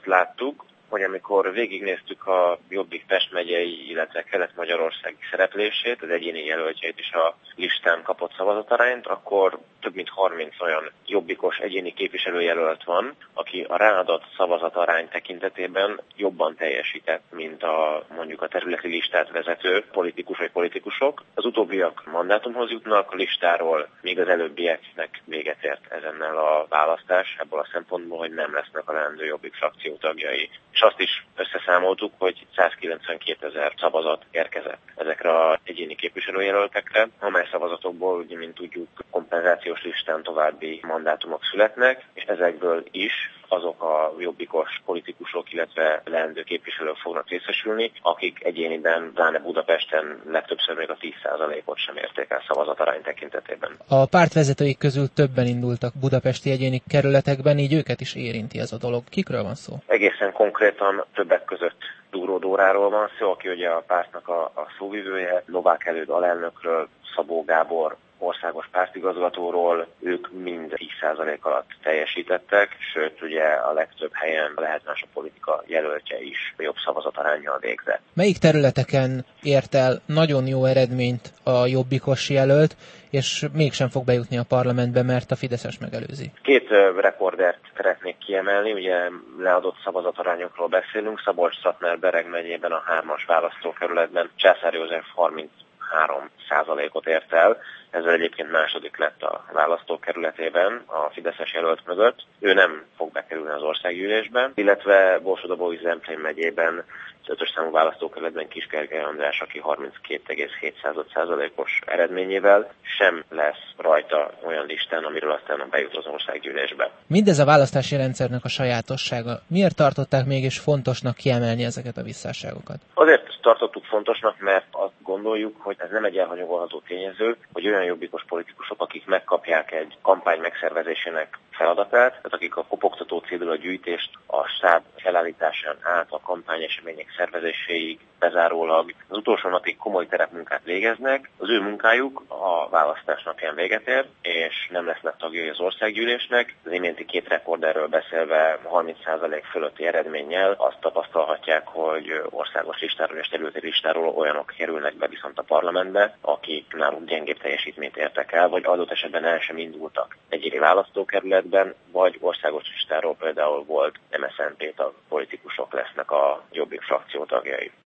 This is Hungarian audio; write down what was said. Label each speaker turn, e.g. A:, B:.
A: láttuk, hogy amikor végignéztük a Jobbik Pest megyei, illetve kelet-magyarországi szereplését, az egyéni jelöltjeit is a listán kapott szavazatarányt, akkor több mint 30 olyan jobbikos egyéni képviselőjelölt van, aki a ráadott szavazatarány tekintetében jobban teljesített, mint mondjuk a területi listát vezető politikus vagy politikusok. Az utóbbiak mandátumhoz jutnak a listáról, míg az előbbieknek véget ért ezennel a választás, ebből a szempontból, hogy nem lesznek a leendő Jobbik frakció tagjai. És azt is összeszámoltuk, hogy 192 000 szavazat érkezett ezekre az egyéni képviselőjelöltekre, amely szavazatokból, ugye, mint tudjuk, kompenzációs listán további mandátumok születnek, és ezekből is azok a jobbikos politikusok, illetve leendő képviselők fognak részesülni, akik egyéniben, pláne Budapesten legtöbbször még a 10%-ot sem érték el szavazatarány tekintetében.
B: A pártvezetőik közül többen indultak budapesti egyéni kerületekben, így őket is érinti ez a dolog. Kikről van szó?
A: Egészen konkrétan többek között Dúró Dóráról van szó, aki ugye a pártnak a szóvivője, Novák Előd alelnökről, Szabó Gábor országos pártigazgatóról, ők mind 10% alatt teljesítettek, sőt ugye a legtöbb helyen lehet más a politika jelöltje is jobb szavazataránnyal végzett.
B: Melyik területeken ért el nagyon jó eredményt a jobbikos jelölt, és mégsem fog bejutni a parlamentbe, mert a Fideszes megelőzi?
A: Két rekordert szeretnék kiemelni, ugye leadott szavazatarányokról beszélünk. Szabolcs-Szatmár-Bereg megyében a 3-as választókerületben Császár József 33%-ot ért el, ezzel egyébként második lett a választókerületében a fideszes jelölt mögött. Ő nem fog bekerülni az országgyűlésbe, illetve Borsod-Abaúj-Zemplén megyében az 5-ös számú választókerületben Kis-Gergely András, aki 32,7%-os eredményével sem lesz rajta olyan listán, amiről aztán bejut az országgyűlésbe.
B: Mindez a választási rendszernek a sajátossága. Miért tartották mégis fontosnak kiemelni ezeket a visszásságokat?
A: Azért tartottuk fontosnak, mert azt gondoljuk, hogy ez nem egy elhanyagolható tényező, hogy olyan jobbikos politikusok, akik megkapják egy kampány megszervezésének feladatát, tehát akik a kopogtató cédulagyűjtést a stáb felállításán át a kampányesemények szervezéséig bezárólag az utolsó napig komoly terepmunkát végeznek, az ő munkájuk a választás napján véget ér, és nem lesznek tagjai az országgyűlésnek. Az iménti két rekorderről beszélve 30% fölötti eredménnyel azt tapasztalhatják, hogy országos listáról és területi listáról olyanok kerülnek be viszont a parlamentbe, akik náluk gyengébb teljesítményt értek el, vagy adott esetben el sem indultak egyéni választókerületben, vagy országos listáról például volt MSZNP tag politikusok lesznek a Jobbik frakció tagjai.